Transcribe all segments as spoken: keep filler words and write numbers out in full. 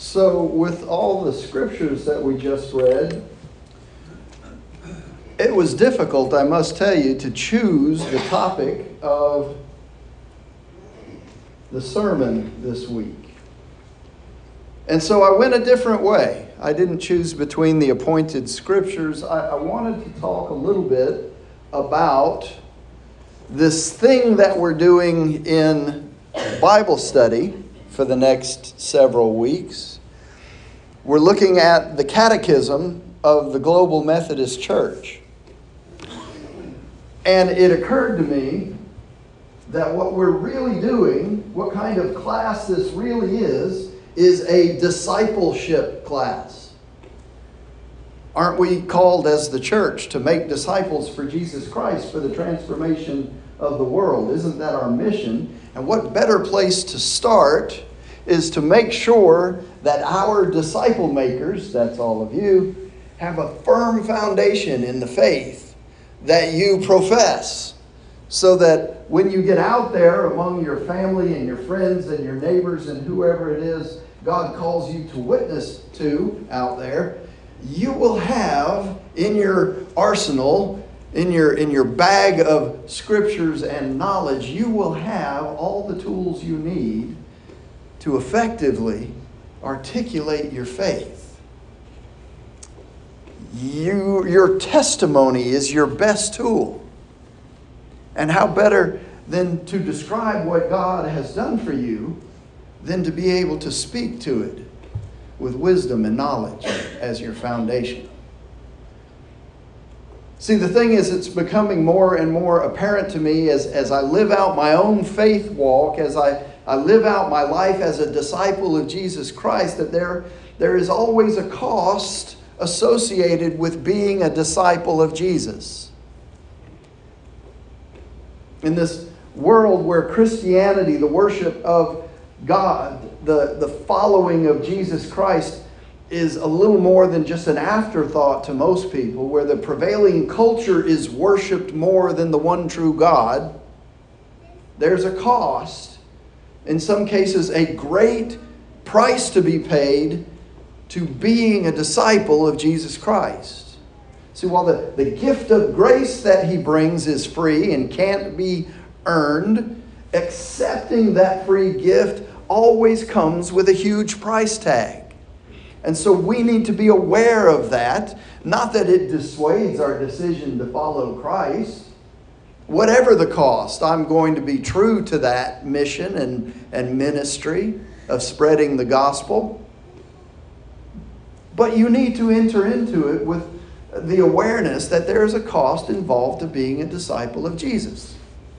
So with all the scriptures that we just read, it was difficult, I must tell you, to choose the topic of the sermon this week. And so I went a different way. I didn't choose between the appointed scriptures. I, I wanted to talk a little bit about this thing that we're doing in Bible study for the next several weeks. We're looking at the Catechism of the Global Methodist Church. And it occurred to me that what we're really doing, what kind of class this really is, is a discipleship class. Aren't we called as the church to make disciples for Jesus Christ for the transformation of the world? Isn't that our mission? And what better place to start is to make sure that our disciple makers, that's all of you, have a firm foundation in the faith that you profess, so that when you get out there among your family and your friends and your neighbors and whoever it is God calls you to witness to out there, you will have in your arsenal, in your, in your bag of scriptures and knowledge, you will have all the tools you need to effectively articulate your faith. You, your testimony is your best tool. And how better than to describe what God has done for you than to be able to speak to it with wisdom and knowledge as your foundation. See, the thing is, it's becoming more and more apparent to me as, as I live out my own faith walk, as I, I live out my life as a disciple of Jesus Christ, that there, there is always a cost associated with being a disciple of Jesus. In this world where Christianity, the worship of God, the, the following of Jesus Christ, is a little more than just an afterthought to most people, where the prevailing culture is worshipped more than the one true God, there's a cost, in some cases a great price to be paid to being a disciple of Jesus Christ. See, while the, the gift of grace that He brings is free and can't be earned, accepting that free gift always comes with a huge price tag. And so we need to be aware of that. Not that it dissuades our decision to follow Christ. Whatever the cost, I'm going to be true to that mission and, and ministry of spreading the gospel. But you need to enter into it with the awareness that there is a cost involved to being a disciple of Jesus.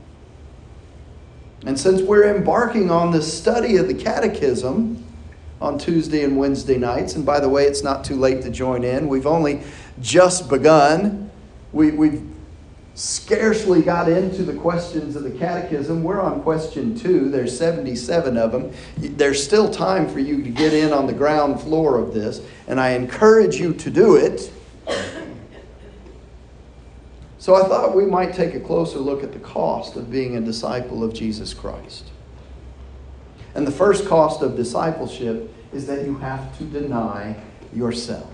And since we're embarking on this study of the Catechism on Tuesday and Wednesday nights, and by the way, it's not too late to join in. We've only just begun. We, we've scarcely got into the questions of the Catechism. We're on question two. There's seventy-seven of them. There's still time for you to get in on the ground floor of this, and I encourage you to do it. So I thought we might take a closer look at the cost of being a disciple of Jesus Christ. And the first cost of discipleship is that you have to deny yourself.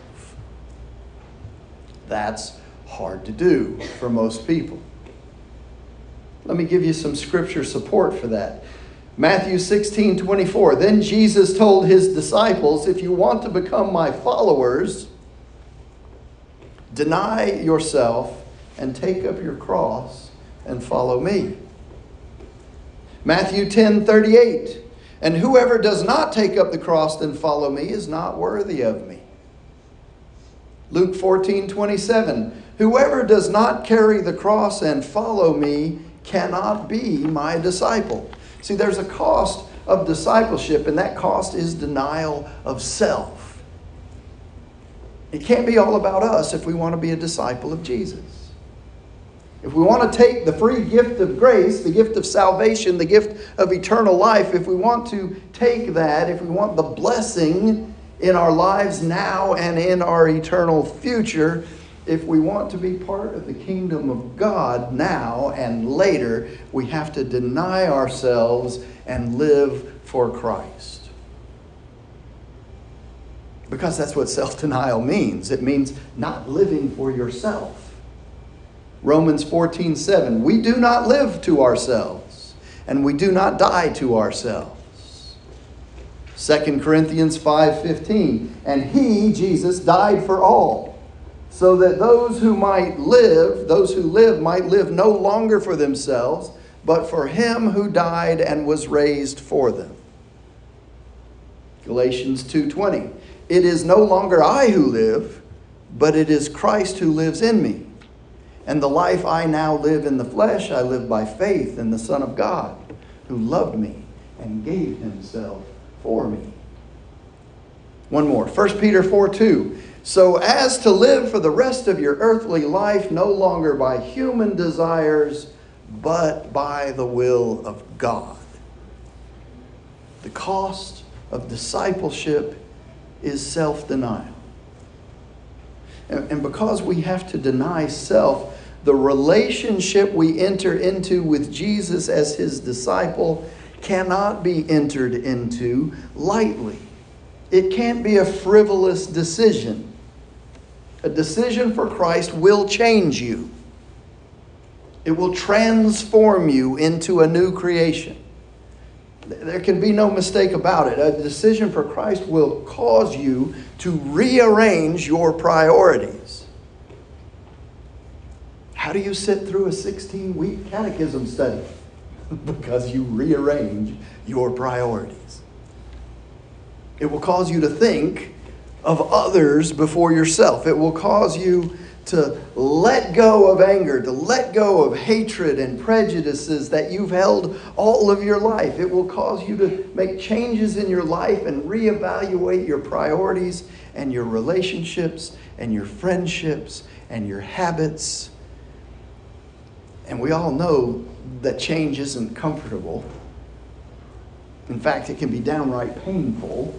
That's hard to do for most people. Let me give you some scripture support for that. Matthew sixteen twenty-four. Then Jesus told His disciples, if you want to become my followers, deny yourself and take up your cross and follow me. Matthew ten thirty-eight. And whoever does not take up the cross and follow me is not worthy of me. Luke fourteen twenty-seven. Whoever does not carry the cross and follow me cannot be my disciple. See, there's a cost of discipleship, and that cost is denial of self. It can't be all about us if we want to be a disciple of Jesus. If we want to take the free gift of grace, the gift of salvation, the gift of eternal life, if we want to take that, if we want the blessing in our lives now and in our eternal future, if we want to be part of the kingdom of God now and later, we have to deny ourselves and live for Christ. Because that's what self-denial means. It means not living for yourself. Romans fourteen seven, we do not live to ourselves, and we do not die to ourselves. Second Corinthians five fifteen, and he, Jesus, died for all, so that those who might live, those who live might live no longer for themselves, but for him who died and was raised for them. Galatians two twenty, it is no longer I who live, but it is Christ who lives in me. And the life I now live in the flesh, I live by faith in the Son of God, who loved me and gave himself for me. One more. First Peter four two. So as to live for the rest of your earthly life, no longer by human desires, but by the will of God. The cost of discipleship is self-denial. And, and because we have to deny self, the relationship we enter into with Jesus as his disciple cannot be entered into lightly. It can't be a frivolous decision. A decision for Christ will change you. It will transform you into a new creation. There can be no mistake about it. A decision for Christ will cause you to rearrange your priorities. How do you sit through a sixteen-week catechism study? Because you rearrange your priorities. It will cause you to think of others before yourself. It will cause you to let go of anger, to let go of hatred and prejudices that you've held all of your life. It will cause you to make changes in your life and reevaluate your priorities and your relationships and your friendships and your habits. And we all know that change isn't comfortable. In fact, it can be downright painful.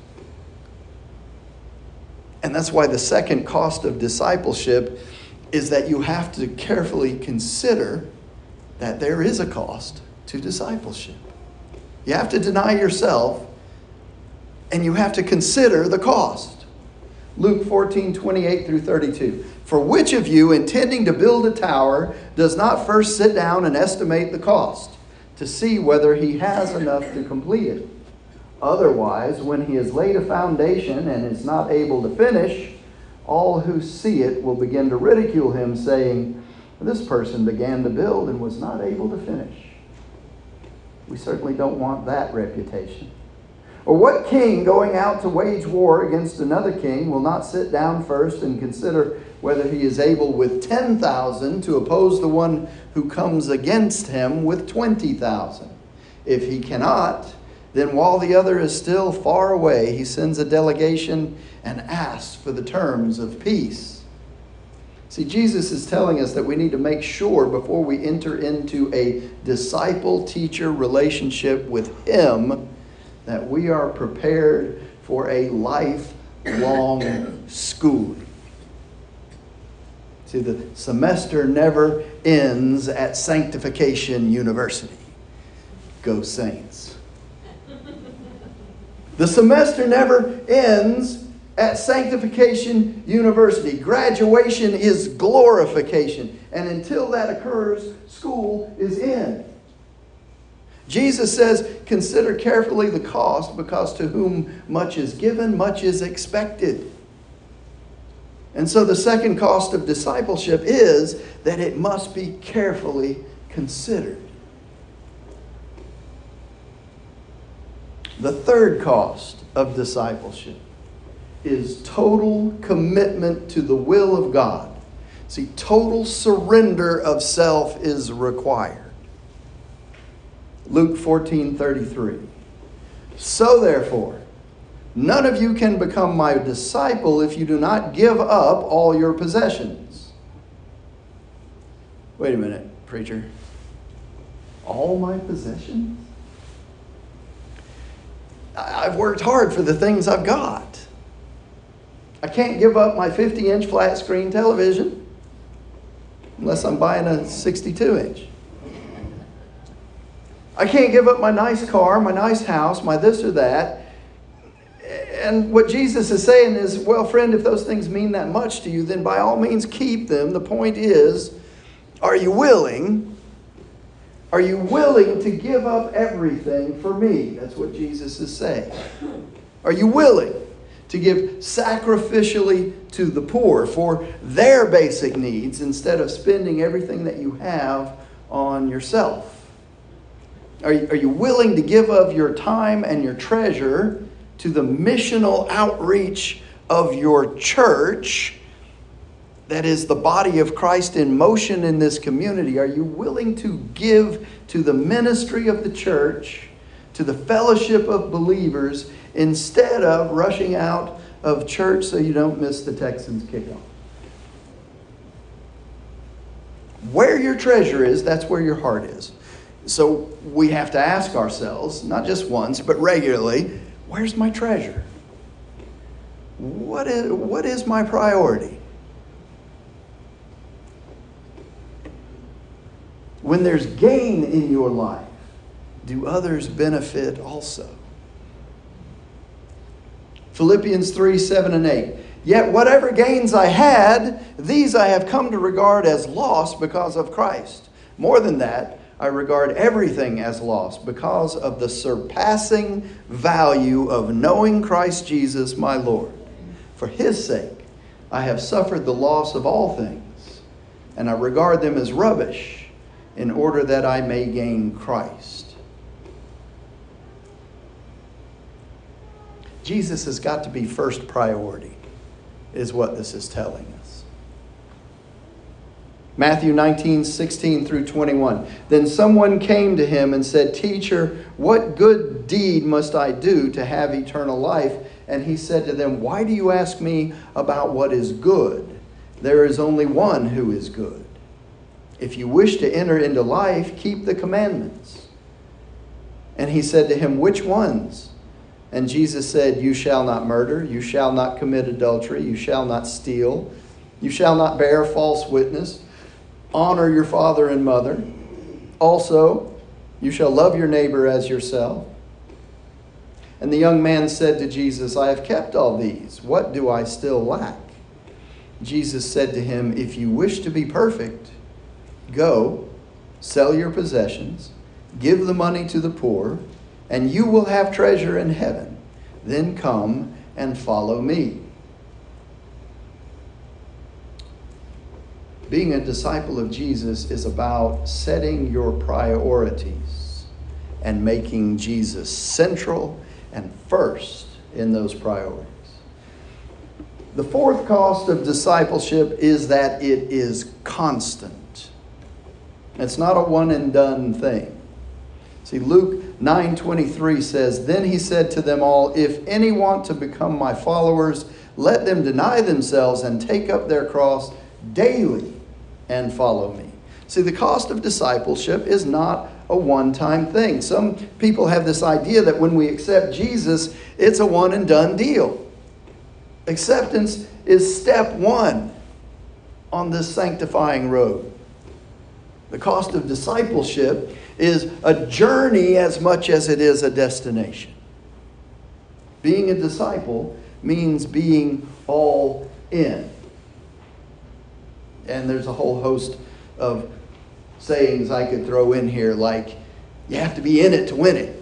And that's why the second cost of discipleship is that you have to carefully consider that there is a cost to discipleship. You have to deny yourself, and you have to consider the cost. Luke fourteen twenty-eight through thirty-two. For which of you, intending to build a tower, does not first sit down and estimate the cost, to see whether he has enough to complete it? Otherwise, when he has laid a foundation and is not able to finish, all who see it will begin to ridicule him, saying, this person began to build and was not able to finish. We certainly don't want that reputation. Or what king going out to wage war against another king will not sit down first and consider whether he is able with ten thousand to oppose the one who comes against him with twenty thousand? If he cannot, then while the other is still far away, he sends a delegation and asks for the terms of peace. See, Jesus is telling us that we need to make sure before we enter into a disciple-teacher relationship with him that we are prepared for a lifelong schooling. See, the semester never ends at Sanctification University. Go Saints. The semester never ends at Sanctification University. Graduation is glorification. And until that occurs, school is in. Jesus says, consider carefully the cost, because to whom much is given, much is expected. And so the second cost of discipleship is that it must be carefully considered. The third cost of discipleship is total commitment to the will of God. See, total surrender of self is required. Luke fourteen thirty-three. So therefore, none of you can become my disciple if you do not give up all your possessions. Wait a minute, preacher. All my possessions? I've worked hard for the things I've got. I can't give up my fifty-inch flat screen television unless I'm buying a sixty-two inch. I can't give up my nice car, my nice house, my this or that. And what Jesus is saying is, well, friend, if those things mean that much to you, then by all means keep them. The point is, are you willing? Are you willing to give up everything for me? That's what Jesus is saying. Are you willing to give sacrificially to the poor for their basic needs instead of spending everything that you have on yourself? Are you, are you willing to give of your time and your treasure to the missional outreach of your church, that is the body of Christ in motion in this community? Are you willing to give to the ministry of the church, to the fellowship of believers, instead of rushing out of church so you don't miss the Texans kickoff? Where your treasure is, that's where your heart is. So we have to ask ourselves, not just once, but regularly, where's my treasure? What is, what is my priority? When there's gain in your life, do others benefit also? Philippians three, seven and eight. Yet whatever gains I had, these I have come to regard as loss because of Christ. More than that, I regard everything as loss because of the surpassing value of knowing Christ Jesus my Lord. For his sake, I have suffered the loss of all things, and I regard them as rubbish, in order that I may gain Christ. Jesus has got to be first priority, is what this is telling us. Matthew nineteen, sixteen through twenty-one. Then someone came to him and said, Teacher, what good deed must I do to have eternal life? And he said to them, Why do you ask me about what is good? There is only one who is good. If you wish to enter into life, keep the commandments. And he said to him, Which ones? And Jesus said, You shall not murder, you shall not commit adultery, you shall not steal, you shall not bear false witness, honor your father and mother. Also, you shall love your neighbor as yourself. And the young man said to Jesus, I have kept all these. What do I still lack? Jesus said to him, If you wish to be perfect, go, sell your possessions, give the money to the poor, and you will have treasure in heaven. Then come and follow me. Being a disciple of Jesus is about setting your priorities and making Jesus central and first in those priorities. The fourth cost of discipleship is that it is constant. It's not a one and done thing. See, Luke nine twenty-three says, Then he said to them all, If any want to become my followers, let them deny themselves and take up their cross daily and follow me. See, the cost of discipleship is not a one-time thing. Some people have this idea that when we accept Jesus, it's a one and done deal. Acceptance is step one on this sanctifying road. The cost of discipleship is a journey as much as it is a destination. Being a disciple means being all in. And there's a whole host of sayings I could throw in here, like, you have to be in it to win it.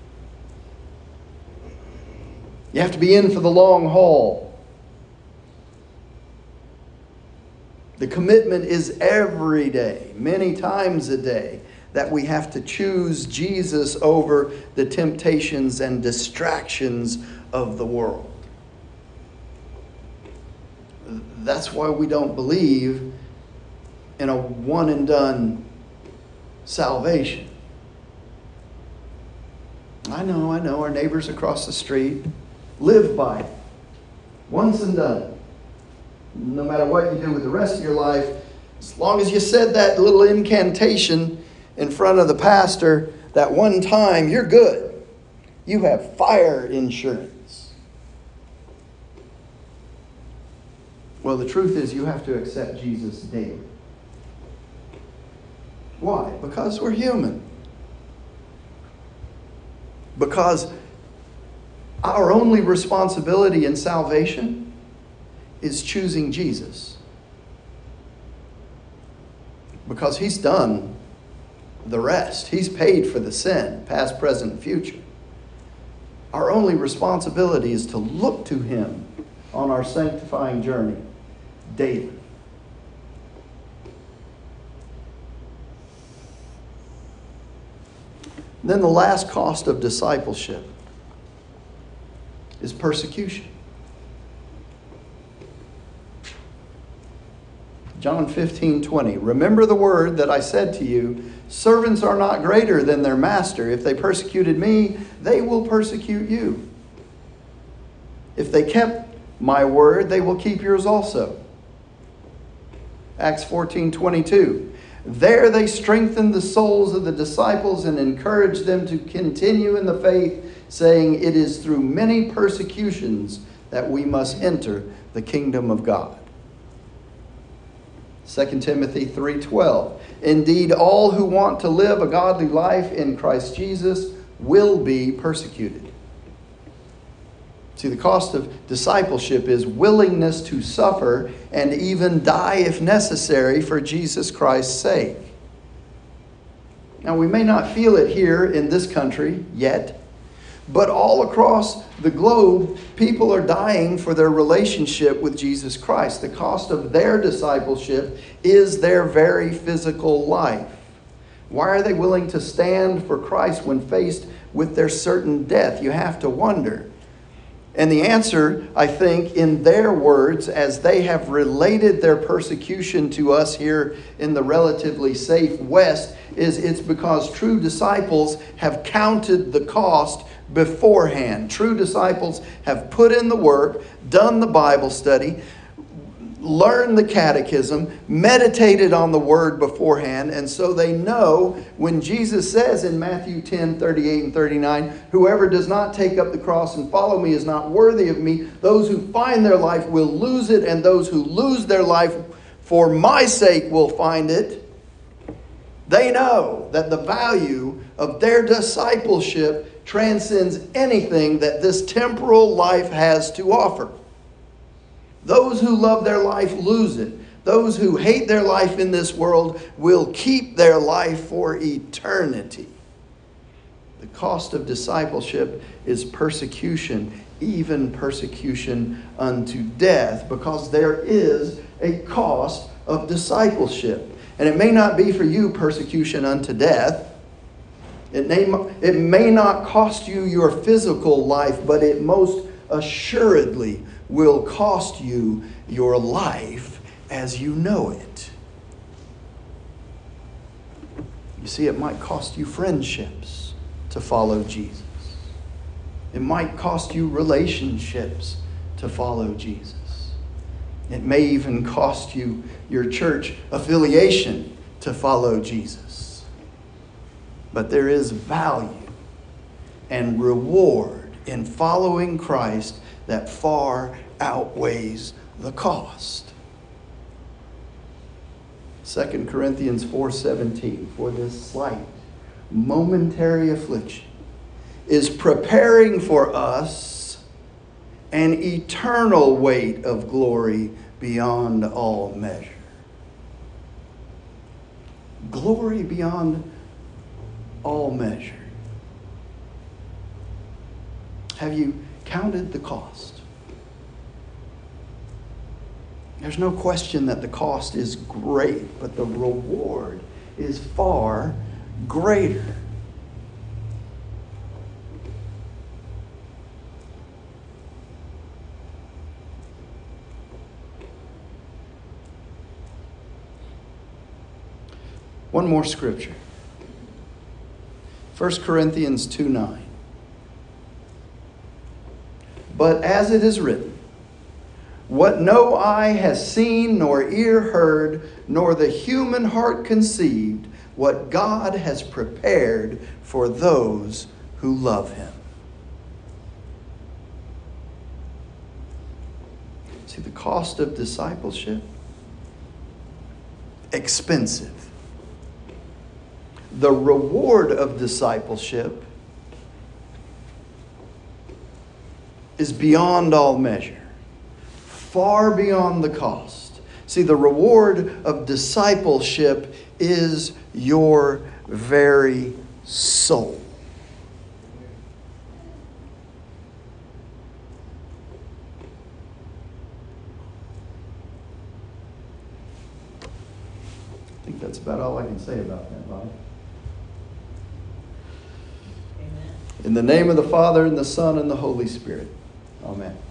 You have to be in for the long haul. The commitment is every day, many times a day, that we have to choose Jesus over the temptations and distractions of the world. That's why we don't believe in a one and done salvation. I know, I know, our neighbors across the street live by it. Once and done. No matter what you do with the rest of your life, as long as you said that little incantation in front of the pastor that one time, you're good. You have fire insurance. Well, the truth is you have to accept Jesus daily. Why? Because we're human. Because Our only responsibility in salvation is choosing Jesus. Because He's done the rest. He's paid for the sin, past, present, and future. Our only responsibility is to look to Him on our sanctifying journey daily. Then the last cost of discipleship is persecution. John fifteen twenty. Remember the word that I said to you, servants are not greater than their master. If they persecuted me, they will persecute you. If they kept my word, they will keep yours also. Acts fourteen twenty-two. There they strengthened the souls of the disciples and encouraged them to continue in the faith, saying, it is through many persecutions that we must enter the kingdom of God. Second Timothy three twelve. Indeed, all who want to live a godly life in Christ Jesus will be persecuted. See, the cost of discipleship is willingness to suffer and even die if necessary for Jesus Christ's sake. Now, we may not feel it here in this country yet, but all across the globe, people are dying for their relationship with Jesus Christ. The cost of their discipleship is their very physical life. Why are they willing to stand for Christ when faced with their certain death? You have to wonder. And the answer, I think, in their words, as they have related their persecution to us here in the relatively safe West, is it's because true disciples have counted the cost beforehand. True disciples have put in the work, done the Bible study, learned the catechism, meditated on the word beforehand, and so they know when Jesus says in Matthew ten thirty-eight and thirty-nine, whoever does not take up the cross and follow me is not worthy of me. Those who find their life will lose it, and those who lose their life for my sake will find it. They know that the value of their discipleship transcends anything that this temporal life has to offer. Those who love their life lose it. Those who hate their life in this world will keep their life for eternity. The cost of discipleship is persecution, even persecution unto death, because there is a cost of discipleship. And it may not be for you persecution unto death. It may, it may not cost you your physical life, but it most assuredly will cost you your life as you know it. You see, it might cost you friendships to follow Jesus. It might cost you relationships to follow Jesus. It may even cost you your church affiliation to follow Jesus. But there is value and reward in following Christ that far outweighs the cost. Second Corinthians four seventeen, for this slight, momentary affliction is preparing for us an eternal weight of glory beyond all measure. Glory beyond all measure. Have you counted the cost? There's no question that the cost is great, but the reward is far greater. One more scripture. First Corinthians two nine. But as it is written, what no eye has seen, nor ear heard, nor the human heart conceived, what God has prepared for those who love Him. See, the cost of discipleship? Expensive. The reward of discipleship? is beyond all measure, far beyond the cost. See, the reward of discipleship is your very soul. I think that's about all I can say about that, Bob. In the name of the Father, and the Son, and the Holy Spirit. Amen.